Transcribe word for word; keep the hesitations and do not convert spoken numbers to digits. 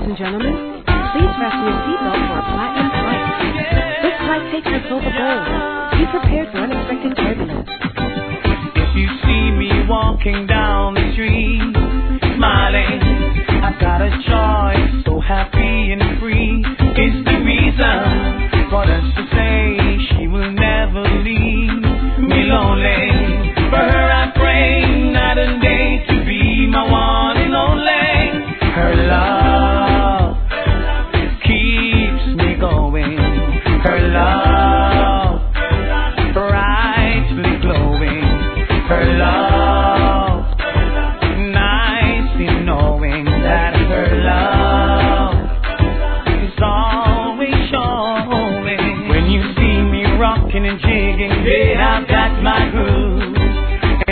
and gentlemen, please fasten your seatbelt for a platinum flight. This flight takes us over gold. Be prepared for unexpected turbulence. If you see me walking down the street, smiling, I've got a choice, so happy and free. It's the reason for us to say she will never leave me lonely. For her I pray.